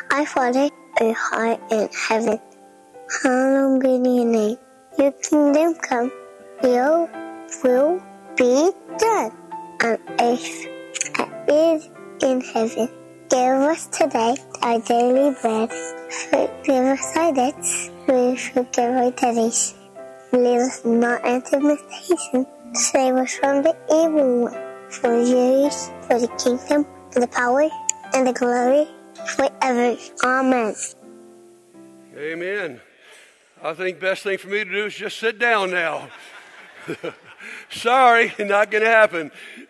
Our Father, who art in heaven, hallowed be your name. Your kingdom come, your will be done on earth as it is in heaven. Give us today our daily bread. Forgive us our debts, we forgive our debtors. Lead us not into temptation, save us from the evil one. For yours, for the kingdom, and the power, and the glory, forever. Amen. Amen. I think the best thing for me to do is just sit down now. Sorry, not going to happen.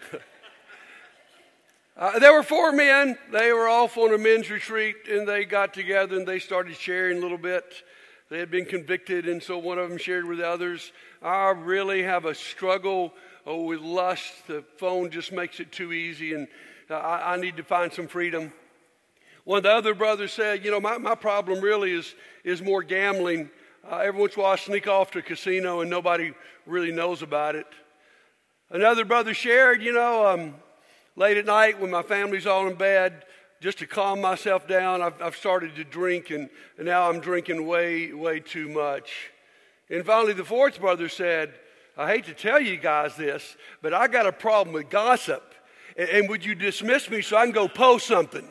There were 4 men. They were off on a men's retreat, and they got together and they started sharing a little bit. They had been convicted, and so one of them shared with others, I really have a struggle with lust. The phone just makes it too easy, and I need to find some freedom. One of the other brothers said, my problem really is more gambling. Every once in a while I sneak off to a casino and nobody really knows about it. Another brother shared, late at night when my family's all in bed, just to calm myself down, I've started to drink, and now I'm drinking way, way too much. And finally, the fourth brother said, I hate to tell you guys this, but I got a problem with gossip. And would you dismiss me so I can go post something?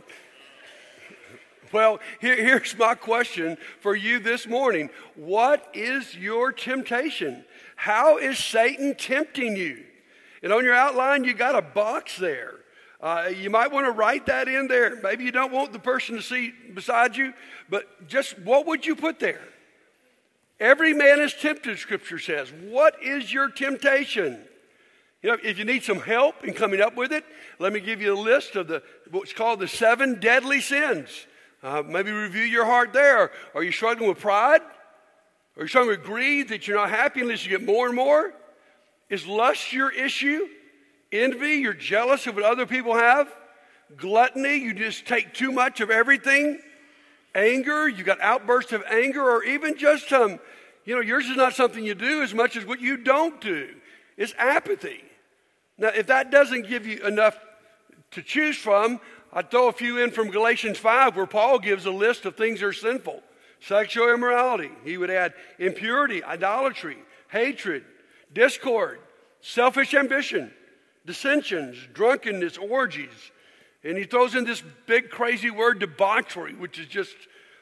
Well, here's my question for you this morning. What is your temptation? How is Satan tempting you? And on your outline, you got a box there. You might want to write that in there. Maybe you don't want the person to see beside you, but just what would you put there? Every man is tempted, Scripture says. What is your temptation? If you need some help in coming up with it, let me give you a list of what's called the 7 deadly sins. Maybe review your heart there. Are you struggling with pride? Are you struggling with greed, that you're not happy unless you get more and more? Is lust your issue? Envy, you're jealous of what other people have? Gluttony, you just take too much of everything? Anger, you got outbursts of anger, or even just yours is not something you do as much as what you don't do. It's apathy. Now, if that doesn't give you enough to choose from, I'd throw a few in from Galatians 5, where Paul gives a list of things that are sinful. Sexual immorality. He would add impurity, idolatry, hatred, discord, selfish ambition, dissensions, drunkenness, orgies. And he throws in this big crazy word, debauchery, which is just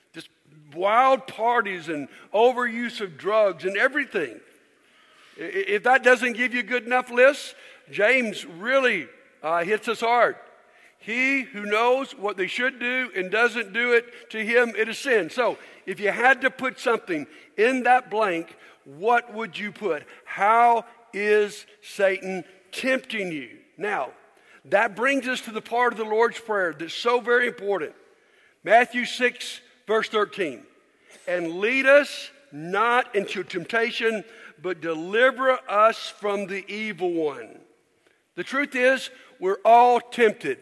wild parties and overuse of drugs and everything. If that doesn't give you a good enough list, James really hits us hard. He who knows what they should do and doesn't do it, to him it is sin. So if you had to put something in that blank, what would you put? How is Satan tempting you? Now, that brings us to the part of the Lord's Prayer that's so very important. Matthew 6, verse 13. And lead us not into temptation, but deliver us from the evil one. The truth is, we're all tempted.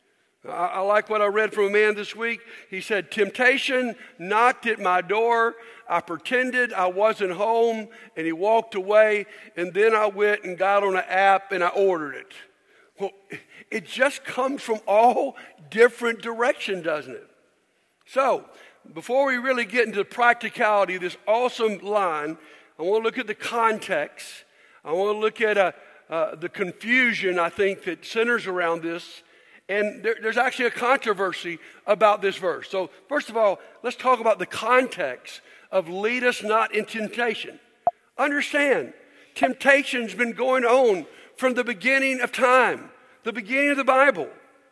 I like what I read from a man this week. He said, temptation knocked at my door. I pretended I wasn't home, and he walked away, and then I went and got on an app and I ordered it. Well, it just comes from all different directions, doesn't it? So, before we really get into the practicality of this awesome line, I want to look at the context. I want to look at the confusion, I think, that centers around this. And there's actually a controversy about this verse. So, first of all, let's talk about the context of lead us not in temptation. Understand, temptation's been going on from the beginning of time, the beginning of the Bible.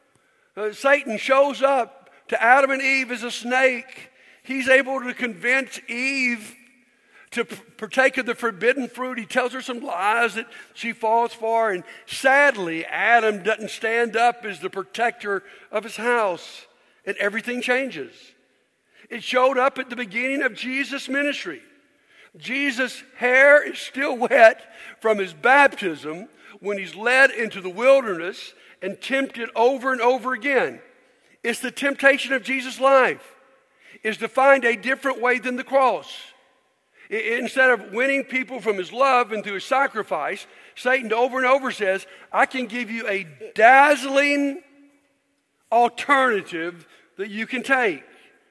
Satan shows up to Adam and Eve as a snake. He's able to convince Eve to partake of the forbidden fruit. He tells her some lies that she falls for. And sadly, Adam doesn't stand up as the protector of his house. And everything changes. It showed up at the beginning of Jesus' ministry. Jesus' hair is still wet from his baptism when he's led into the wilderness and tempted over and over again. It's the temptation of Jesus' life, is to find a different way than the cross. Instead of winning people from his love and through his sacrifice, Satan over and over says, I can give you a dazzling alternative that you can take.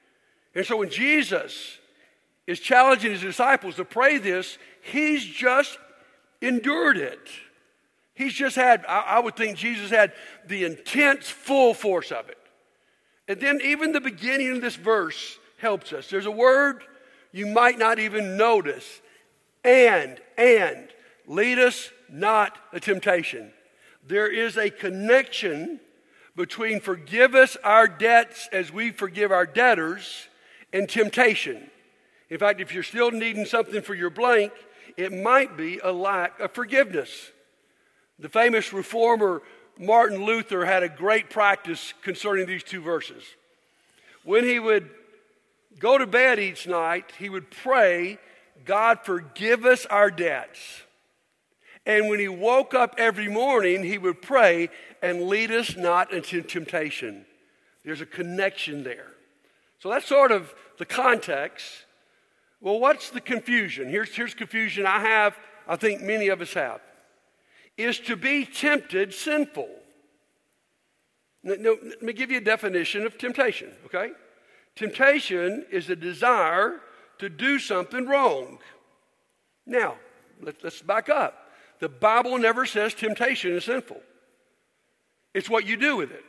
And so when Jesus is challenging his disciples to pray this, he's just endured it. He's just had, I would think Jesus had the intense full force of it. And then even the beginning of this verse helps us. There's a word you might not even notice. And lead us not a temptation. There is a connection between forgive us our debts as we forgive our debtors and temptation. In fact, if you're still needing something for your blank, it might be a lack of forgiveness. The famous reformer Martin Luther had a great practice concerning these two verses. When he would go to bed each night, he would pray, God, forgive us our debts. And when he woke up every morning, he would pray, and lead us not into temptation. There's a connection there. So that's sort of the context. Well, what's the confusion? Here's confusion I think many of us have. Is to be tempted sinful? Now, let me give you a definition of temptation, okay? Temptation is a desire to do something wrong. Now, let's back up. The Bible never says temptation is sinful. It's what you do with it.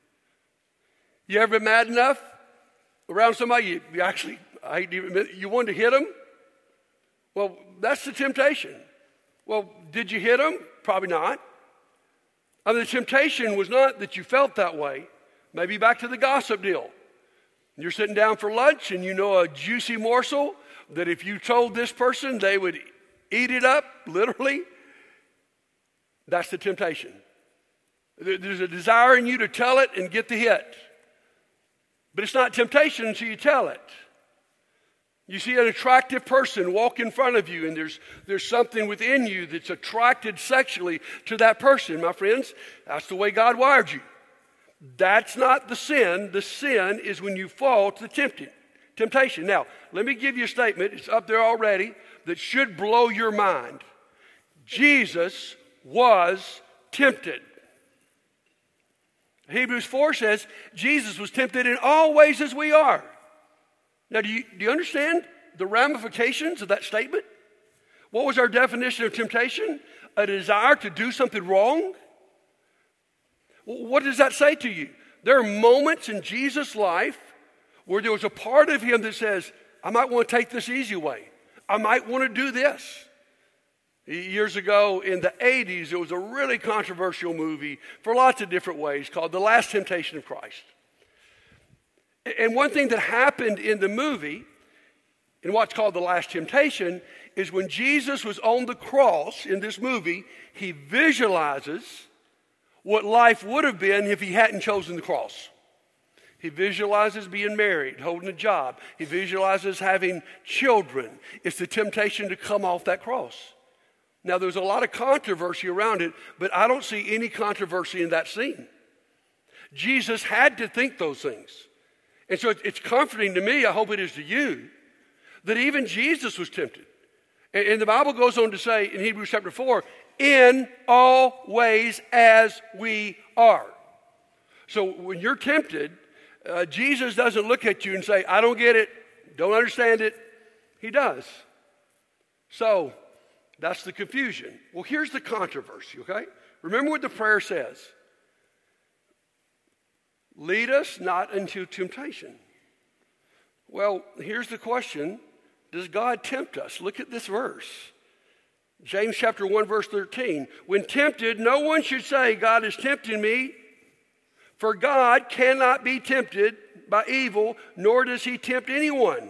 You ever been mad enough around somebody you actually, I hate to even admit, you wanted to hit them? Well, that's the temptation. Well, did you hit them? Probably not. I mean, the temptation was not that you felt that way. Maybe back to the gossip deal. You're sitting down for lunch and you know a juicy morsel that if you told this person, they would eat it up, literally. That's the temptation. There's a desire in you to tell it and get the hit. But it's not temptation until you tell it. You see an attractive person walk in front of you and there's something within you that's attracted sexually to that person. My friends, that's the way God wired you. That's not the sin. The sin is when you fall to the temptation. Now, let me give you a statement. It's up there already that should blow your mind. Jesus was tempted. Hebrews 4 says Jesus was tempted in all ways as we are. Now, do you understand the ramifications of that statement? What was our definition of temptation? A desire to do something wrong? What does that say to you? There are moments in Jesus' life where there was a part of him that says, I might want to take this easy way. I might want to do this. Years ago in the 80s, there was a really controversial movie for lots of different ways called The Last Temptation of Christ. And one thing that happened in the movie, in what's called The Last Temptation, is when Jesus was on the cross in this movie, he visualizes what life would have been if he hadn't chosen the cross. He visualizes being married, holding a job. He visualizes having children. It's the temptation to come off that cross. Now, there's a lot of controversy around it, but I don't see any controversy in that scene. Jesus had to think those things. And so it's comforting to me, I hope it is to you, that even Jesus was tempted. And the Bible goes on to say in Hebrews chapter 4, in all ways as we are. So when you're tempted, Jesus doesn't look at you and say, I don't get it, don't understand it. He does. So that's the confusion. Well, here's the controversy, okay? Remember what the prayer says. Lead us not into temptation. Well, here's the question. Does God tempt us? Look at this verse. James chapter 1, verse 13. When tempted, no one should say, God is tempting me. For God cannot be tempted by evil, nor does he tempt anyone.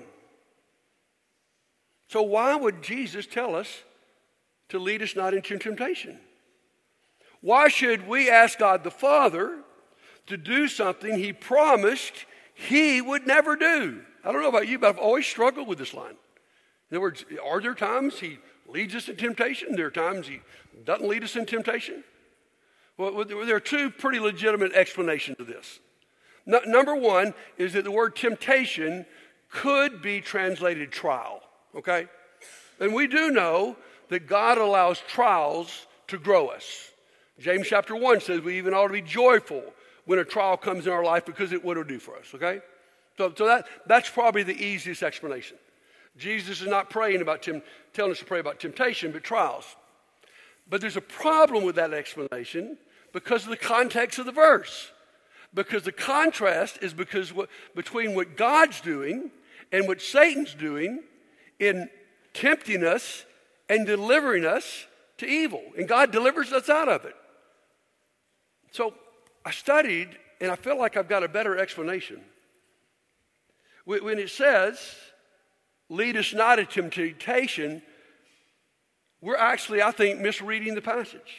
So why would Jesus tell us to lead us not into temptation? Why should we ask God the Father to do something he promised he would never do? I don't know about you, but I've always struggled with this line. In other words, are there times he leads us in temptation? There are times he doesn't lead us in temptation? Well, there are two pretty legitimate explanations of this. Number one is that the word temptation could be translated trial, okay? And we do know that God allows trials to grow us. James chapter 1 says we even ought to be joyful when a trial comes in our life because it would do for us, okay? So that's probably the easiest explanation. Jesus is not praying about telling us to pray about temptation, but trials. But there's a problem with that explanation because of the context of the verse. Because the contrast is between what God's doing and what Satan's doing in tempting us and delivering us to evil. And God delivers us out of it. So I studied, and I feel like I've got a better explanation. When it says, lead us not into temptation, we're actually, I think, misreading the passage.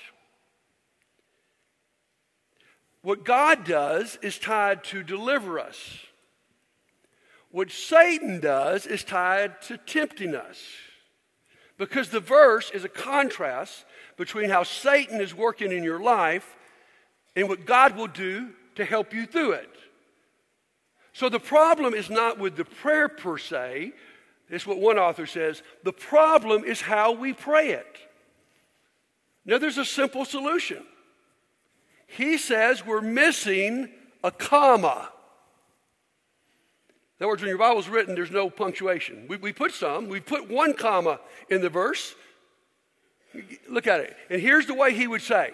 What God does is tied to deliver us. What Satan does is tied to tempting us. Because the verse is a contrast between how Satan is working in your life and what God will do to help you through it. So the problem is not with the prayer per se. It's what one author says. The problem is how we pray it. Now there's a simple solution. He says we're missing a comma. In other words, when your Bible's written, there's no punctuation. We put some. We put one comma in the verse. Look at it. And here's the way he would say.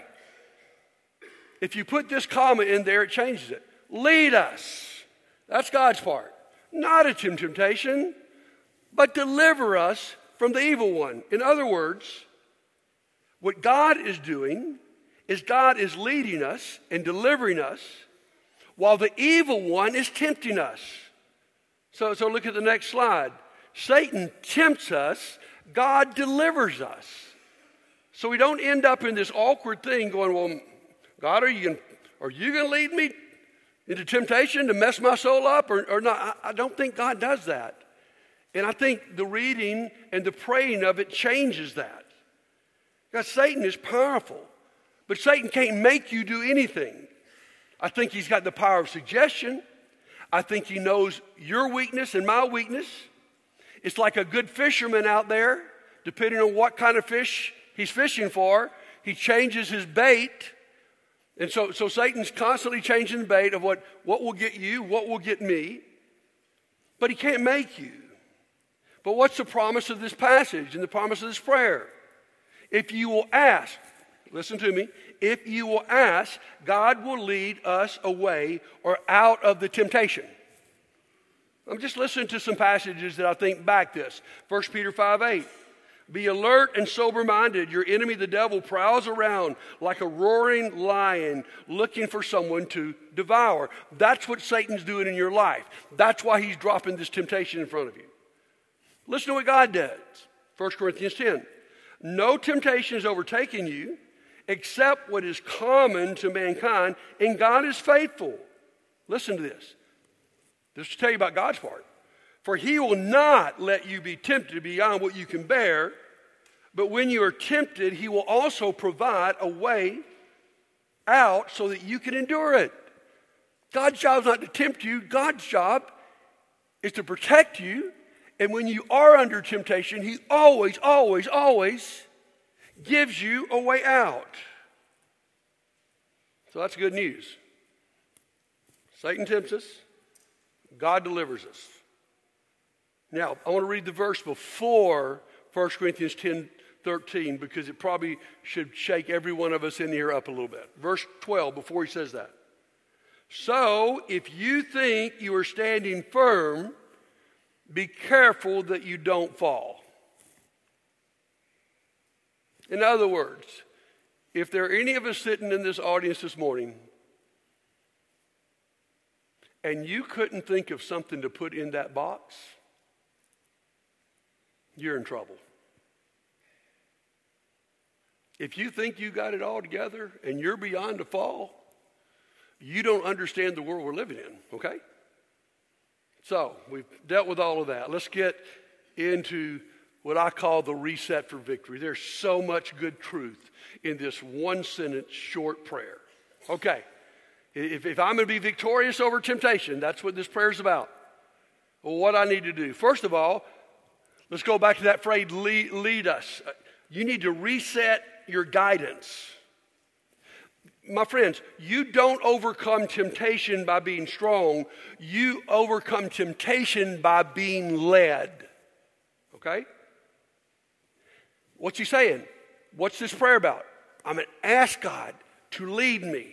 If you put this comma in there, it changes it. Lead us. That's God's part. Not a temptation, but deliver us from the evil one. In other words, what God is doing is God is leading us and delivering us while the evil one is tempting us. So look at the next slide. Satan tempts us, God delivers us. So we don't end up in this awkward thing going, well, God, are you going to lead me into temptation to mess my soul up or not? I don't think God does that. And I think the reading and the praying of it changes that. Because Satan is powerful. But Satan can't make you do anything. I think he's got the power of suggestion. I think he knows your weakness and my weakness. It's like a good fisherman out there, depending on what kind of fish he's fishing for, he changes his bait. And so Satan's constantly changing the bait of what will get you, what will get me. But he can't make you. But what's the promise of this passage and the promise of this prayer? If you will ask, listen to me, if you will ask, God will lead us away or out of the temptation. I'm just listening to some passages that I think back this. 1 Peter 5:8. Be alert and sober-minded. Your enemy, the devil, prowls around like a roaring lion looking for someone to devour. That's what Satan's doing in your life. That's why he's dropping this temptation in front of you. Listen to what God does. 1 Corinthians 10. No temptation has overtaken you except what is common to mankind, and God is faithful. Listen to this. This will tell you about God's part. For he will not let you be tempted beyond what you can bear, but when you are tempted, he will also provide a way out so that you can endure it. God's job is not to tempt you. God's job is to protect you. And when you are under temptation, he always, always, always gives you a way out. So that's good news. Satan tempts us. God delivers us. Now, I want to read the verse before 1 Corinthians 10:13 because it probably should shake every one of us in here up a little bit. Verse 12, before he says that. So, if you think you are standing firm, be careful that you don't fall. In other words, if there are any of us sitting in this audience this morning and you couldn't think of something to put in that box, you're in trouble. If you think you got it all together and you're beyond a fall, you don't understand the world we're living in, okay? So, we've dealt with all of that. Let's get into what I call the reset for victory. There's so much good truth in this one sentence short prayer. Okay, if I'm going to be victorious over temptation, that's what this prayer is about. Well, what I need to do. First of all, let's go back to that phrase, lead us. You need to reset your guidance. My friends, you don't overcome temptation by being strong. You overcome temptation by being led. Okay? What's he saying? What's this prayer about? I'm going to ask God to lead me.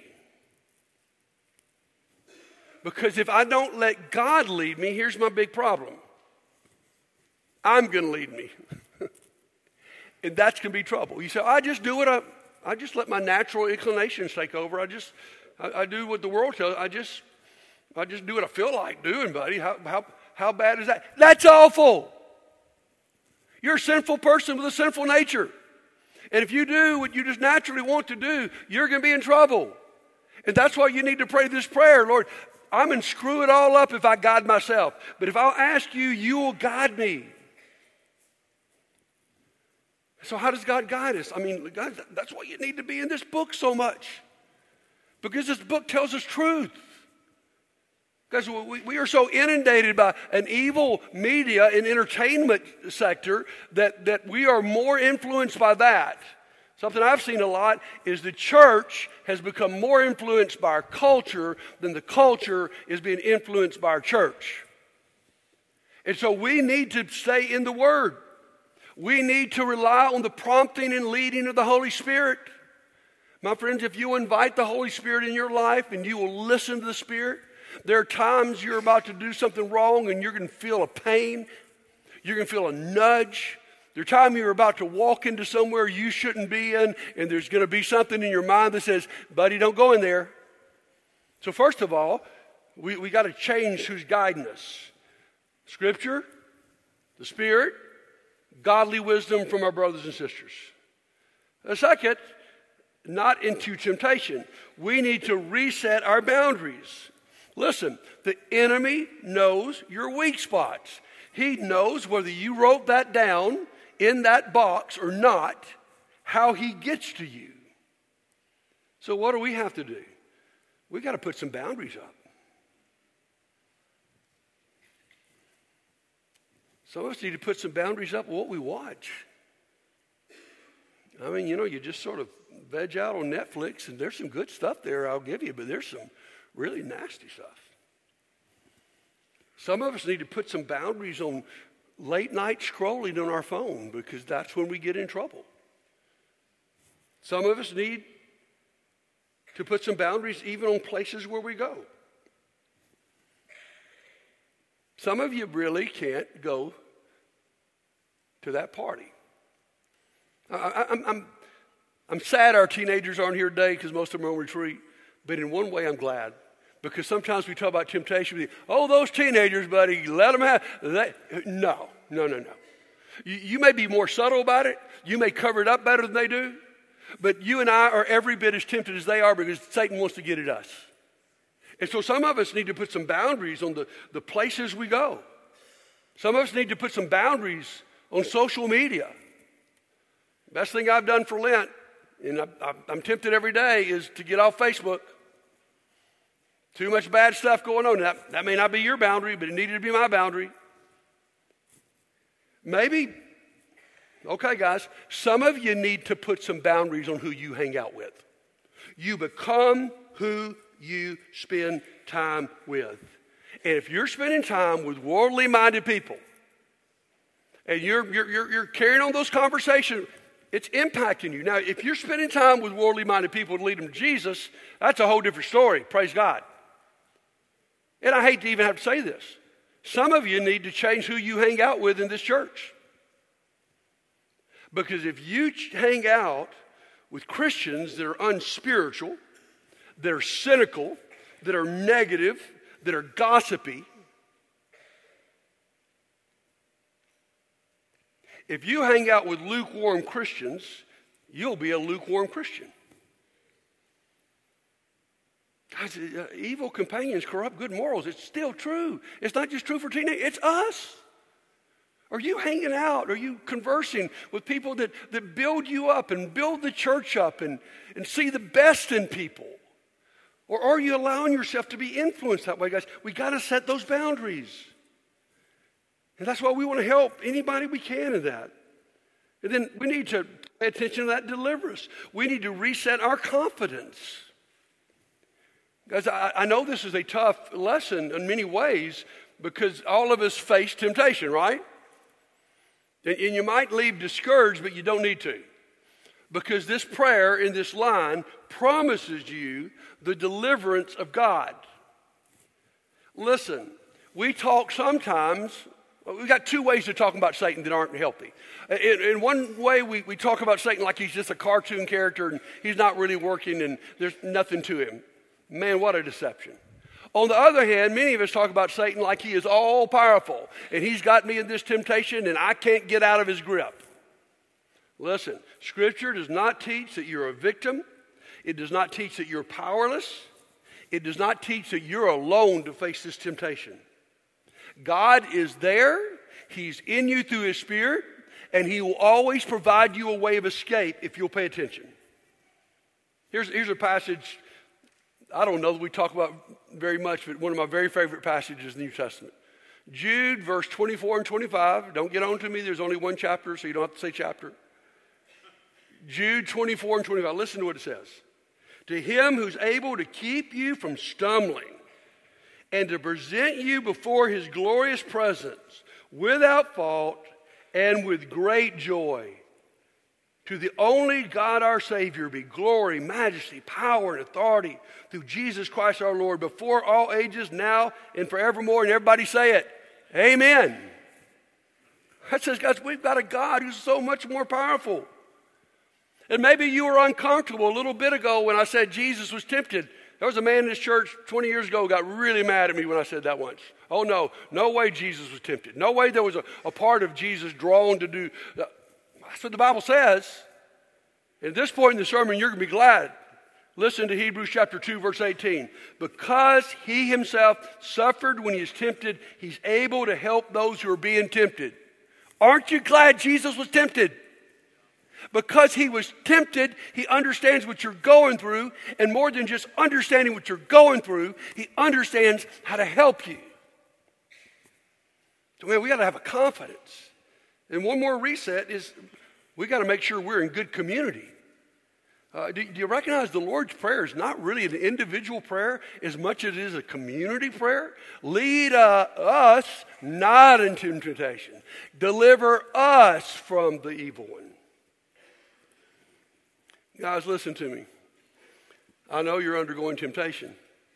Because if I don't let God lead me, here's my big problem. I'm going to lead me. And that's going to be trouble. You say, I just do what I just let my natural inclinations take over. I do what the world tells me. I just do what I feel like doing, buddy. How bad is that? That's awful. You're a sinful person with a sinful nature. And if you do what you just naturally want to do, you're going to be in trouble. And that's why you need to pray this prayer. Lord, I'm going to screw it all up if I guide myself. But if I'll ask you, you will guide me. So how does God guide us? I mean, God, that's why you need to be in this book so much. Because this book tells us truth. Because we are so inundated by an evil media and entertainment sector that we are more influenced by that. Something I've seen a lot is the church has become more influenced by our culture than the culture is being influenced by our church. And so we need to stay in the Word. We need to rely on the prompting and leading of the Holy Spirit. My friends, if you invite the Holy Spirit in your life and you will listen to the Spirit, there are times you're about to do something wrong and you're going to feel a pain. You're going to feel a nudge. There are times you're about to walk into somewhere you shouldn't be in, and there's going to be something in your mind that says, buddy, don't go in there. So first of all, we got to change who's guiding us. Scripture, the Spirit, godly wisdom from our brothers and sisters. Second, not into temptation. We need to reset our boundaries. Listen, the enemy knows your weak spots. He knows whether you wrote that down in that box or not, how he gets to you. So what do we have to do? We got to put some boundaries up. Some of us need to put some boundaries up with what we watch. I mean, you just sort of veg out on Netflix, and there's some good stuff there, I'll give you, but there's some really nasty stuff. Some of us need to put some boundaries on late night scrolling on our phone, because that's when we get in trouble. Some of us need to put some boundaries even on places where we go. Some of you really can't go to that party. I'm sad our teenagers aren't here today because most of them are on retreat. But in one way, I'm glad. Because sometimes we talk about temptation. Oh, those teenagers, buddy, let them have. No. You may be more subtle about it. You may cover it up better than they do. But you and I are every bit as tempted as they are because Satan wants to get at us. And so some of us need to put some boundaries on the places we go. Some of us need to put some boundaries on social media. Best thing I've done for Lent, and I'm tempted every day, is to get off Facebook. Too much bad stuff going on. That may not be your boundary, but it needed to be my boundary. Maybe, okay guys, some of you need to put some boundaries on who you hang out with. You become who you spend time with. And if you're spending time with worldly minded people and you're carrying on those conversations, it's impacting you. Now, if you're spending time with worldly minded people to lead them to Jesus, that's a whole different story. Praise God. And I hate to even have to say this. Some of you need to change who you hang out with in this church. Because if you hang out with Christians that are unspiritual, that are cynical, that are negative, that are gossipy, if you hang out with lukewarm Christians, you'll be a lukewarm Christian. Guys, evil companions corrupt good morals. It's still true. It's not just true for teenagers. It's us. Are you hanging out? Are you conversing with people that build you up and build the church up and see the best in people? Or are you allowing yourself to be influenced that way, guys? We got to set those boundaries. And that's why we want to help anybody we can in that. And then we need to pay attention to that deliverance. We need to reset our confidence. Guys, I know this is a tough lesson in many ways because all of us face temptation, right? And you might leave discouraged, but you don't need to. Because this prayer in this line promises you the deliverance of God. Listen, we talk sometimes, we've got two ways of talking about Satan that aren't healthy. In one way, we talk about Satan like he's just a cartoon character and he's not really working and there's nothing to him. Man, what a deception. On the other hand, many of us talk about Satan like he is all powerful and he's got me in this temptation and I can't get out of his grip. Listen, Scripture does not teach that you're a victim. It does not teach that you're powerless. It does not teach that you're alone to face this temptation. God is there. He's in you through His Spirit, and He will always provide you a way of escape if you'll pay attention. Here's a passage I don't know that we talk about very much, but one of my very favorite passages in the New Testament. Jude, verse 24 and 25. Don't get on to me. There's only one chapter, so you don't have to say chapter. Jude 24 and 25. Listen to what it says. To Him who's able to keep you from stumbling and to present you before His glorious presence without fault and with great joy. To the only God our Savior be glory, majesty, power, and authority through Jesus Christ our Lord before all ages, now and forevermore. And everybody say it. Amen. That says, guys, we've got a God who's so much more powerful. And maybe you were uncomfortable a little bit ago when I said Jesus was tempted. There was a man in this church 20 years ago who got really mad at me when I said that once. Oh, no way Jesus was tempted. No way there was a part of Jesus drawn to do. That's what the Bible says. At this point in the sermon, you're going to be glad. Listen to Hebrews chapter 2, verse 18. Because He Himself suffered when He is tempted, He's able to help those who are being tempted. Aren't you glad Jesus was tempted? Because He was tempted, He understands what you're going through. And more than just understanding what you're going through, He understands how to help you. So, man, we got to have a confidence. And one more reset is we got to make sure we're in good community. Do you recognize the Lord's Prayer is not really an individual prayer as much as it is a community prayer? Lead us not into temptation. Deliver us from the evil one. Guys, listen to me. I know you're undergoing temptation.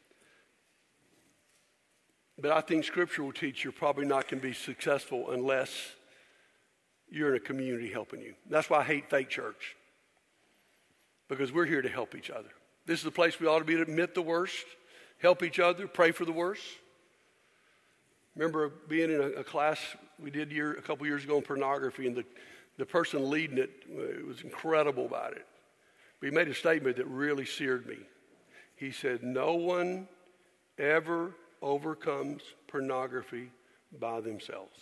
But I think Scripture will teach you're probably not going to be successful unless you're in a community helping you. That's why I hate fake church. Because we're here to help each other. This is the place we ought to be to admit the worst, help each other, pray for the worst. Remember being in a class we did a couple years ago on pornography, and the person leading it was incredible about it. But he made a statement that really seared me. He said, no one ever overcomes pornography by themselves.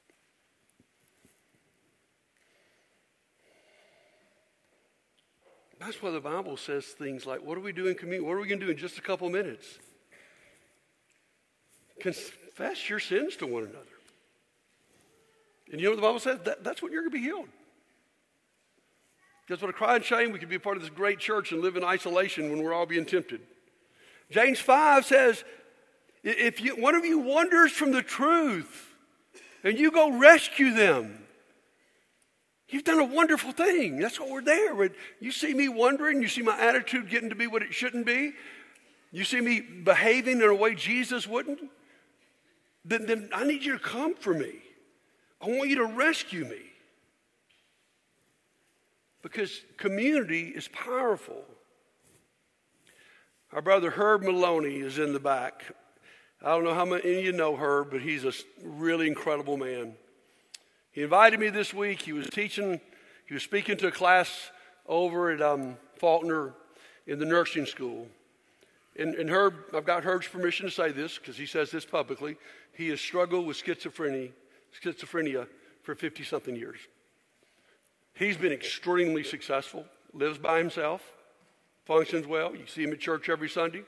That's why the Bible says things like, what do we do in community? What are we going to do in just a couple minutes? Confess your sins to one another. And you know what the Bible says? That's when you're going to be healed. Because what a cry and shame we could be a part of this great church and live in isolation when we're all being tempted. James 5 says, if one of you wanders from the truth and you go rescue them, you've done a wonderful thing. That's what we're there. When you see me wondering, you see my attitude getting to be what it shouldn't be, you see me behaving in a way Jesus wouldn't, then I need you to come for me. I want you to rescue me. Because community is powerful. Our brother Herb Maloney is in the back. I don't know how many of you know Herb, but he's a really incredible man. He invited me this week. He was speaking to a class over at Faulkner in the nursing school. And Herb, I've got Herb's permission to say this because he says this publicly. He has struggled with schizophrenia for 50-something years. He's been extremely successful, lives by himself, functions well. You see him at church every Sunday.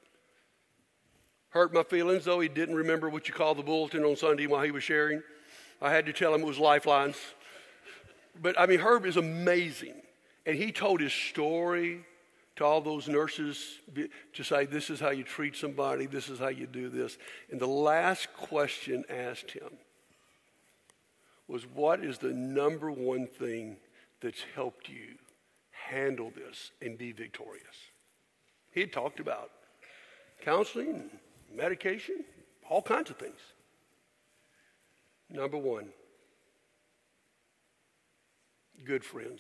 Hurt my feelings, though. He didn't remember what you call the bulletin on Sunday while he was sharing. I had to tell him it was Lifelines. But, Herb is amazing. And he told his story to all those nurses to say, this is how you treat somebody, this is how you do this. And the last question asked him was, what is the number one thing that's helped you handle this and be victorious? He had talked about counseling, medication, all kinds of things. Number one, good friends.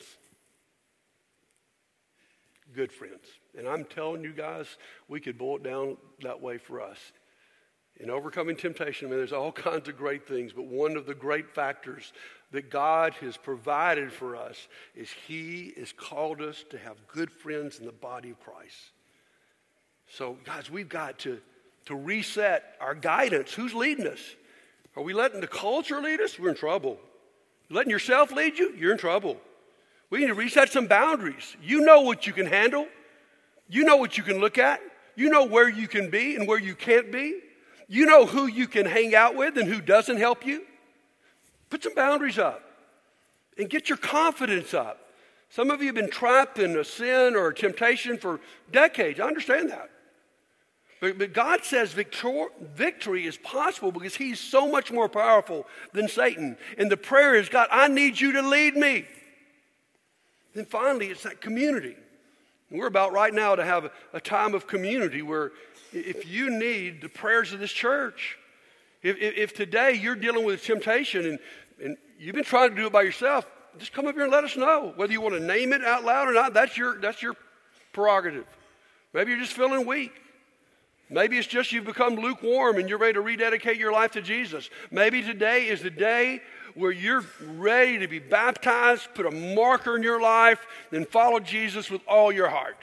Good friends. And I'm telling you guys, we could boil it down that way for us. In overcoming temptation, there's all kinds of great things, but one of the great factors that God has provided for us is He has called us to have good friends in the body of Christ. So, guys, we've got to reset our guidance. Who's leading us? Are we letting the culture lead us? We're in trouble. Letting yourself lead you? You're in trouble. We need to reset some boundaries. You know what you can handle. You know what you can look at. You know where you can be and where you can't be. You know who you can hang out with and who doesn't help you. Put some boundaries up and get your confidence up. Some of you have been trapped in a sin or a temptation for decades. I understand that. But God says victory is possible because He's so much more powerful than Satan. And the prayer is, God, I need you to lead me. Then finally, it's that community. And we're about right now to have a time of community where if you need the prayers of this church, if today you're dealing with temptation and you've been trying to do it by yourself, just come up here and let us know. Whether you want to name it out loud or not, that's your prerogative. Maybe you're just feeling weak. Maybe it's just you've become lukewarm and you're ready to rededicate your life to Jesus. Maybe today is the day where you're ready to be baptized, put a marker in your life, and follow Jesus with all your heart.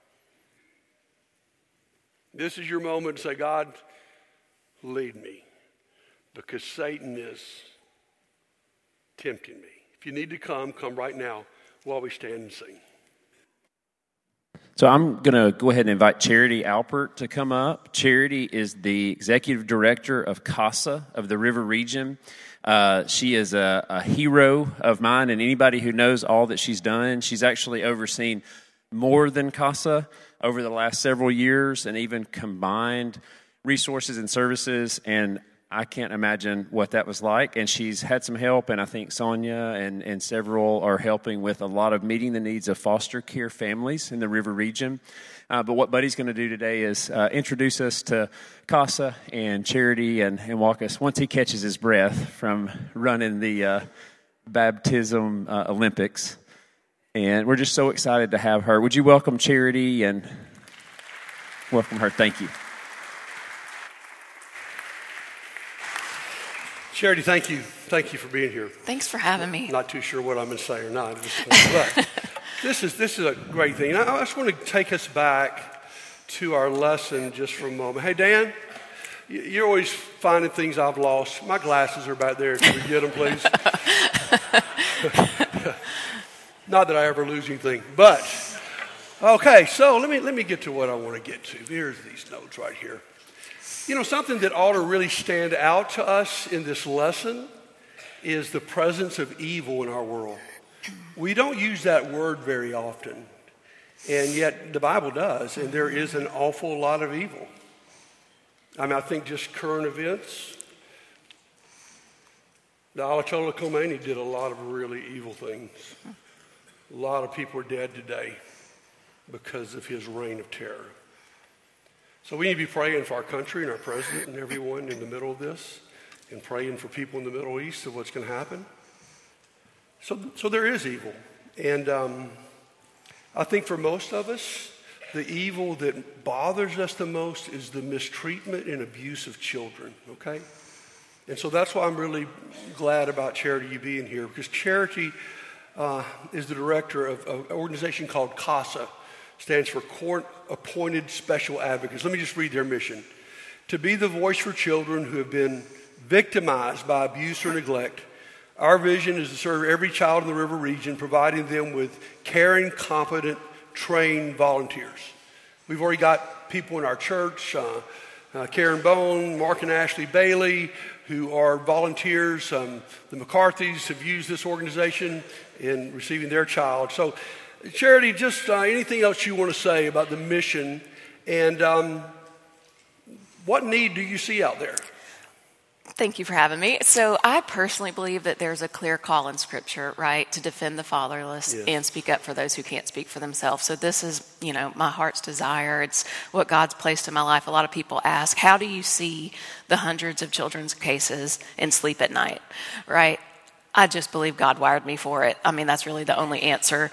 This is your moment to say, God, lead me, because Satan is tempting me. If you need to come right now while we stand and sing. So I'm going to go ahead and invite Charity Alpert to come up. Charity is the executive director of CASA of the River Region. She is a hero of mine, and anybody who knows all that she's done, she's actually overseen more than CASA over the last several years and even combined resources and services, and I can't imagine what that was like. And she's had some help, and I think Sonia and several are helping with a lot of meeting the needs of foster care families in the River Region. But what Buddy's going to do today is introduce us to CASA and Charity and walk us, once he catches his breath from running the baptism Olympics. And we're just so excited to have her. Would you welcome Charity and welcome her? Thank you. Charity, thank you. Thank you for being here. Thanks for having me. Not too sure what I'm going to say or not. But this is a great thing. I just want to take us back to our lesson just for a moment. Hey, Dan, you're always finding things I've lost. My glasses are back there. Can we get them, please? Not that I ever lose anything, but okay. So let me get to what I want to get to. Here's these notes right here. You know, something that ought to really stand out to us in this lesson is the presence of evil in our world. We don't use that word very often, and yet the Bible does, and there is an awful lot of evil. I mean, I think just current events. The Ayatollah Khomeini did a lot of really evil things. A lot of people are dead today because of his reign of terror. So we need to be praying for our country and our president and everyone in the middle of this, and praying for people in the Middle East of what's going to happen. So there is evil. And I think for most of us, the evil that bothers us the most is the mistreatment and abuse of children, okay? And so that's why I'm really glad about Charity, you being here, because Charity is the director of an organization called CASA. Stands for Court Appointed Special Advocates. Let me just read their mission. To be the voice for children who have been victimized by abuse or neglect. Our vision is to serve every child in the River Region, providing them with caring, competent, trained volunteers. We've already got people in our church, Karen Bone, Mark and Ashley Bailey, who are volunteers. The McCarthys have used this organization in receiving their child. So Charity, just anything else you want to say about the mission, and what need do you see out there? Thank you for having me. So I personally believe that there's a clear call in Scripture, right, to defend the fatherless and speak up for those who can't speak for themselves. So this is, my heart's desire. It's what God's placed in my life. A lot of people ask, how do you see the hundreds of children's cases and sleep at night, right? I just believe God wired me for it. I mean, that's really the only answer.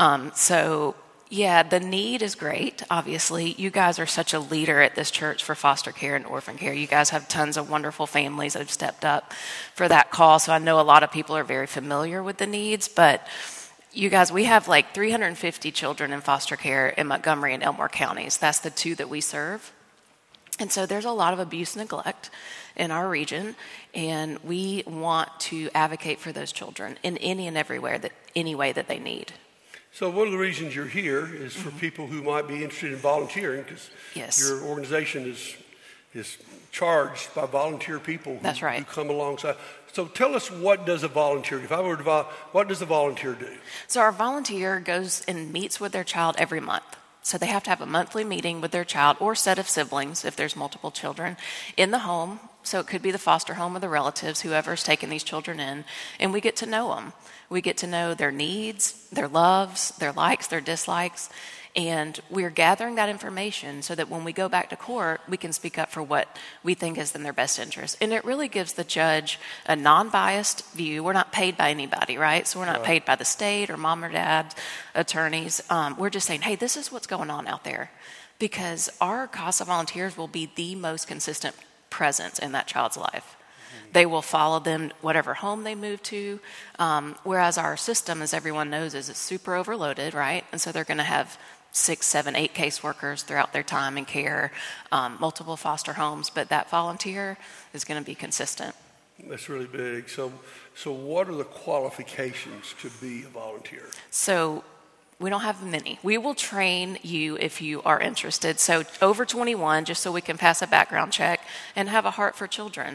Yeah, the need is great, obviously. You guys are such a leader at this church for foster care and orphan care. You guys have tons of wonderful families that have stepped up for that call. So I know a lot of people are very familiar with the needs, but you guys, we have like 350 children in foster care in Montgomery and Elmore counties. That's the two that we serve. And so there's a lot of abuse and neglect in our region, and we want to advocate for those children in any and every way that they need. So one of the reasons you're here is for people who might be interested in volunteering, because your organization is charged by volunteer people who come alongside. So tell us, what does a volunteer do? If I were to what does a volunteer do? So our volunteer goes and meets with their child every month. So they have to have a monthly meeting with their child or set of siblings, if there's multiple children, in the home. So it could be the foster home or the relatives, whoever's taking these children in, and we get to know them. We get to know their needs, their loves, their likes, their dislikes, and we're gathering that information so that when we go back to court, we can speak up for what we think is in their best interest. And it really gives the judge a non-biased view. We're not paid by anybody, right? So we're not paid by the state or mom or dad, attorneys. We're just saying, hey, this is what's going on out there, because our CASA volunteers will be the most consistent presence in that child's life. They will follow them whatever home they move to, whereas our system, as everyone knows, is super overloaded, right? And so they're going to have 6, 7, 8 caseworkers throughout their time and care, multiple foster homes, but that volunteer is going to be consistent. That's really big. So what are the qualifications to be a volunteer? So we don't have many. We will train you if you are interested. So over 21, just so we can pass a background check and have a heart for children.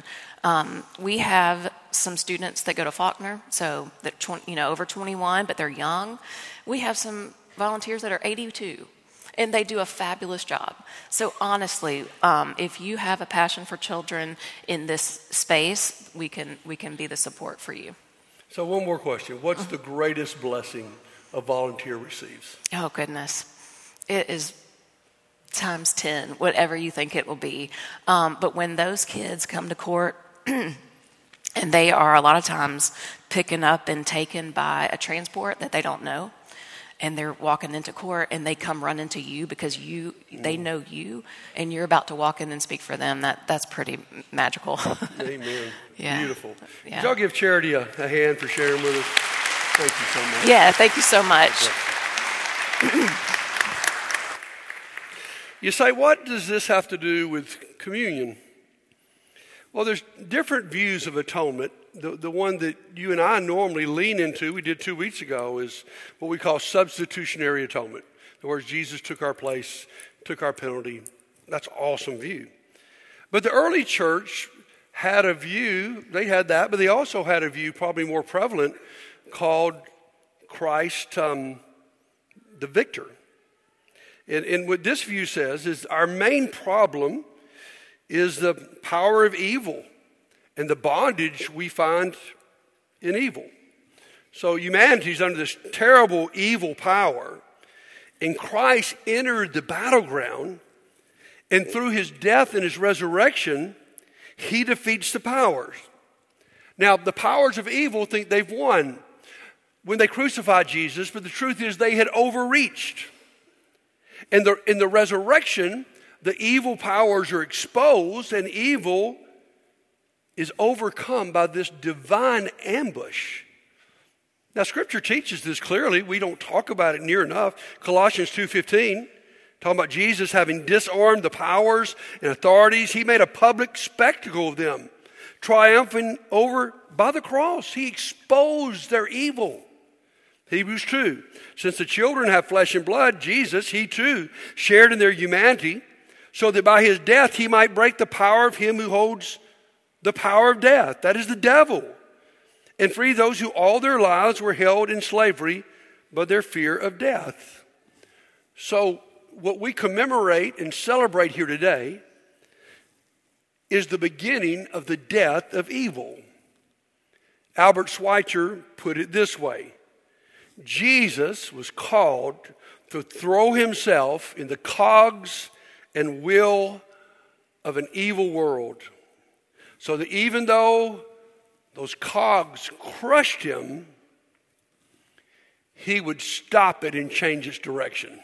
We have some students that go to Faulkner, so that over 21, but they're young. We have some volunteers that are 82, and they do a fabulous job. So honestly, if you have a passion for children in this space, we can be the support for you. So one more question. What's the greatest blessing a volunteer receives? Oh, goodness. It is times 10, whatever you think it will be. But when those kids come to court, and they are a lot of times picking up and taken by a transport that they don't know, and they're walking into court and they come running to you because they know you, and you're about to walk in and speak for them, that's pretty magical. Amen. Yeah. Beautiful. Yeah. Could y'all give Charity a hand for sharing with us? Thank you so much. Yeah, thank you so much. You say, what does this have to do with communion? Well, there's different views of atonement. The one that you and I normally lean into, we did 2 weeks ago, is what we call substitutionary atonement. In other words, Jesus took our place, took our penalty. That's an awesome view. But the early church had a view, they had that, but they also had a view, probably more prevalent, called Christ the victor. And what this view says is our main problem is the power of evil and the bondage we find in evil. So humanity's under this terrible evil power, and Christ entered the battleground, and through his death and his resurrection, he defeats the powers. Now, the powers of evil think they've won when they crucified Jesus, but the truth is they had overreached. And in the resurrection, the evil powers are exposed, and evil is overcome by this divine ambush. Now, Scripture teaches this clearly. We don't talk about it near enough. Colossians 2:15, talking about Jesus having disarmed the powers and authorities. He made a public spectacle of them, triumphing over by the cross. He exposed their evil. Hebrews 2, since the children have flesh and blood, Jesus, he too, shared in their humanity, so that by his death he might break the power of him who holds the power of death, that is the devil, and free those who all their lives were held in slavery but their fear of death. So what we commemorate and celebrate here today is the beginning of the death of evil. Albert Schweitzer put it this way: Jesus was called to throw himself in the cogs and wheel of an evil world, so that even though those cogs crushed him, he would stop it and change its direction.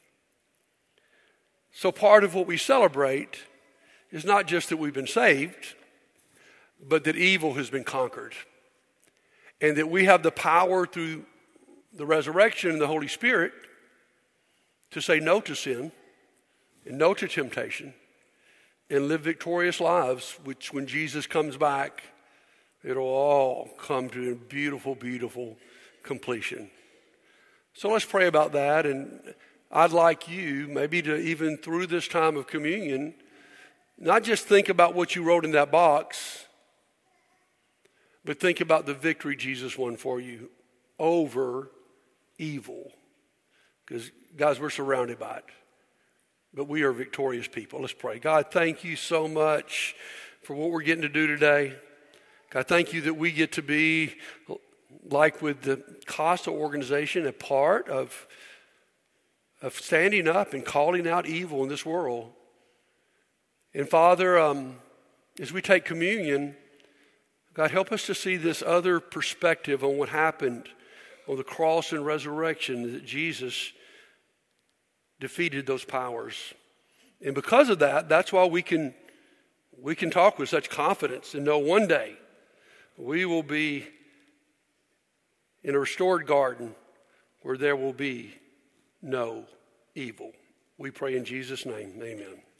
So part of what we celebrate is not just that we've been saved, but that evil has been conquered. And that we have the power through the resurrection and the Holy Spirit to say no to sin and no to temptation and live victorious lives, which when Jesus comes back, it'll all come to a beautiful, beautiful completion. So let's pray about that. And I'd like you, maybe to even through this time of communion, not just think about what you wrote in that box, but think about the victory Jesus won for you over evil. Because, guys, we're surrounded by it. But we are victorious people. Let's pray. God, thank you so much for what we're getting to do today. God, thank you that we get to be, like with the CASA organization, a part of standing up and calling out evil in this world. And Father, as we take communion, God, help us to see this other perspective on what happened on the cross and resurrection, that Jesus defeated those powers. And because of that, that's why we can talk with such confidence and know one day we will be in a restored garden where there will be no evil. We pray in Jesus' name, amen.